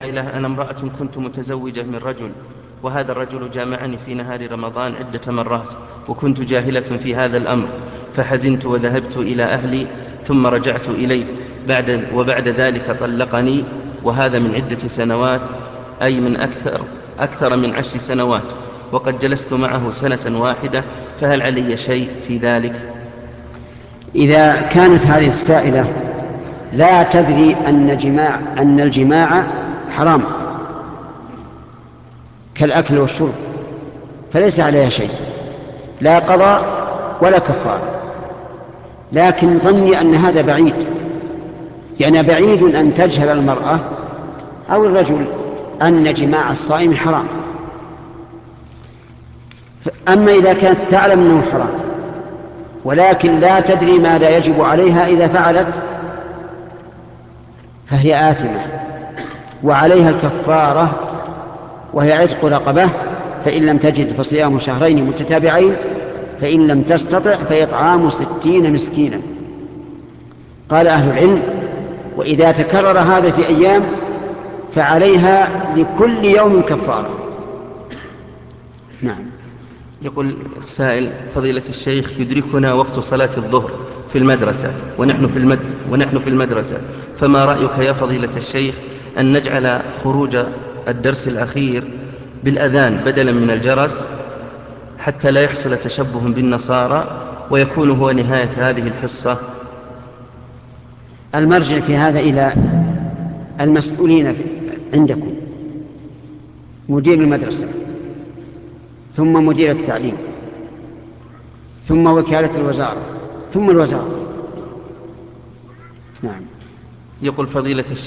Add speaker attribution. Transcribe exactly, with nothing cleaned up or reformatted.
Speaker 1: إله أنا امرأة كنت متزوجة من رجل، وهذا الرجل جامعني في نهار رمضان عدة مرات، وكنت جاهلة في هذا الأمر، فحزنت وذهبت إلى أهلي ثم رجعت إليه بعد وبعد ذلك طلقني، وهذا من عدة سنوات، أي من أكثر, أكثر من عشر سنوات، وقد جلست معه سنة واحدة، فهل علي شيء في ذلك؟
Speaker 2: إذا كانت هذه السائلة لا تدري أن, جماع أن الجماع حرام كالأكل والشرب فليس عليها شيء، لا قضاء ولا كفارة، لكن ظني أن هذا بعيد، يعني بعيد أن تجهل المرأة أو الرجل أن جماع الصائم حرام. أما إذا كانت تعلم أنه حرام ولكن لا تدري ماذا يجب عليها إذا فعلت فهي آثمة، وعليها الكفارة وهي عتق رقبة، فإن لم تجد فصيام شهرين متتابعين، فإن لم تستطع فإطعام ستين مسكينا. قال أهل العلم: وإذا تكرر هذا في أيام فعليها لكل يوم كفارة. نعم.
Speaker 1: يقول السائل: فضيلة الشيخ، يدركنا وقت صلاة الظهر في المدرسة ونحن في, المد... ونحن في المدرسة، فما رأيك يا فضيلة الشيخ أن نجعل خروج الدرس الأخير بالأذان بدلا من الجرس حتى لا يحصل تشبه بالنصارى ويكون هو نهاية هذه الحصة؟
Speaker 2: المرجع في هذا إلى المسؤولين عندكم، مدير المدرسة ثم مدير التعليم ثم وكالة الوزارة ثم الوزارة. نعم.
Speaker 1: يقول فضيلة الشيخ: